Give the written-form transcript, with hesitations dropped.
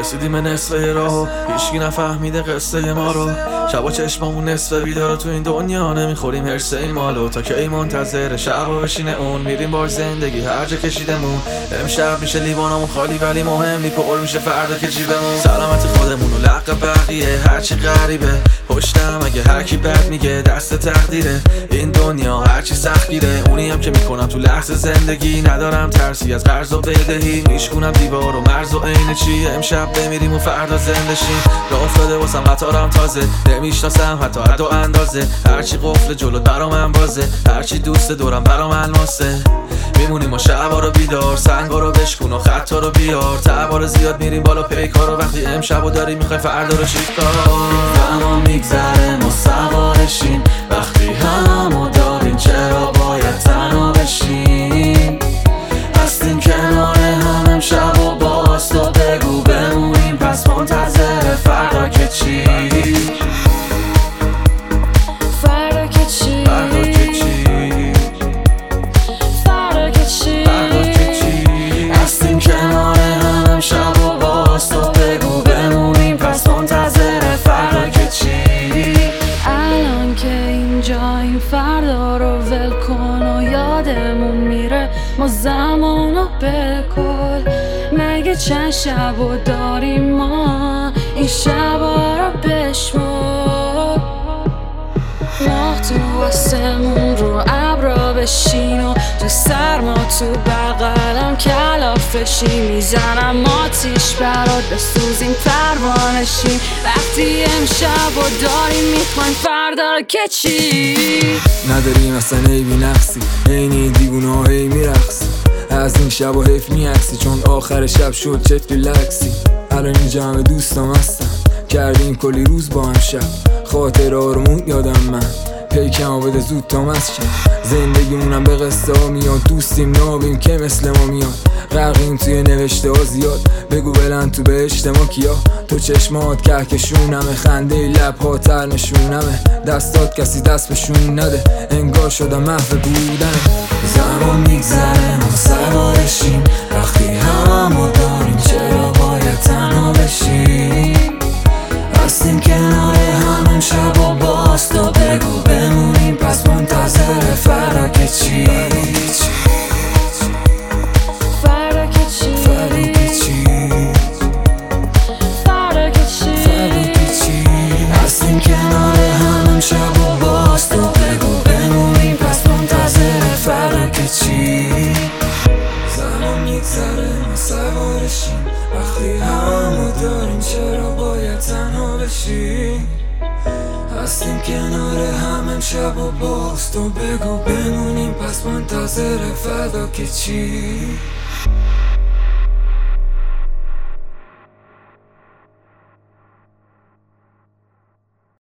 رسیدیم نصف راهو، هیچکی نفهمیده قصه ما رو. شبا چشمامون نصف بیدارو، تو این دنیا نمیخوریم هرسه این مالو. تا که ای منتظر شبا بشینه اون، میریم بار زندگی هر جا کشیدمون. امشب میشه لیوانمون خالی ولی مهم نی، پر میشه فردا که جیبمون. سلامت خودمون و لق بقیه هرچی غریبه، پشتم اگه هرکی بد میگه دست تقدیره. این دنیا هرچی سختگیره، اونی هم که میکنم تو لحظه زندگی. ندارم ترسی از قرض و بدهی، میشکونم دیوار و مرز و عین چی. امشب بمیریم و فردا زنده شیم. راه افتاده واسم قطارم تازه، نمیشناسم حتی حد و اندازه. هرچی قفل جلو برا من بازه، هرچی دوست دورم برا من الماسه. میمونیم و شبا رو بیدار، سنگا رو بشکن و خطا رو بیار. تبار زیاد میریم بالا پیکار رو، وقتی امشبو داریم میخوایم فردا رو شیکار. زمان میگذره ما سوارشیم، وقتی همو داریم چرا باید تنها بشیم؟ هستیم کنار هم امشب و باز، تو بگو بمونیم پس منتظر فردا که چی؟ فردا که چی؟ فردا که چی؟ فردا که چی؟ فردا که چی؟ هستیم کنار هم امشب و باز، تو بگو بمونیم پس منتظر فردا که چی؟ الان که اینجاییم فردا رو ول کن و یادمون میره ما زمانو بکل. مگه چند شبو داریم ما، این شبا رو بشمر. ماه تو آسمون رو ابرا بشین و تو سرما تو بغلم کلافشی. میزنم آتیش برات بسوزیم پروانشیم. وقتی امشب و داریم میخوایم فردا که چی؟ نداریم اصلا عیبی نقصی، عینی دیوونه ها هی میرقصی. از این شب و حیف میعکسی، چون آخر شب شد چت ریلکسی. الان این جمع دوستام هستم، کردیم کلی روز با هم شب. خاطر آرمون یادم من پیکمو بده زود تا مسشم. زندگیمونم به قصه ها میاد، دوستیم نابیم که مثل ما میاد. غرقیم توی نوشته ها زیاد، بگو بلند تو بهشت ما کیا. تو چشمات کهکشونمه، خنده لب ها تر نشونمه. دستات کسی دست بشون نده، انگار شدم محو بودن. زمان میگذره ما سوارشیم، وقتی همو داریم چرا باید تنها بشیم؟ هستیم کنار هم امشب و باز، تو بگو بمونیم پس منتظر فردا که چی؟ فردا که چی؟ فردا که چی؟ فردا که چی؟ فردا که چی؟ هستیم کنار هم امشب و باز، تو بگو بمونیم پس منتظر فردا که چی؟ زمان میگذره ما سوارشیم، وقتی همو داریم چرا باید تنها بشیم؟ هستیم کنار هم امشب و باز، تو بگو بمونیم پس منتظر فردا که چی؟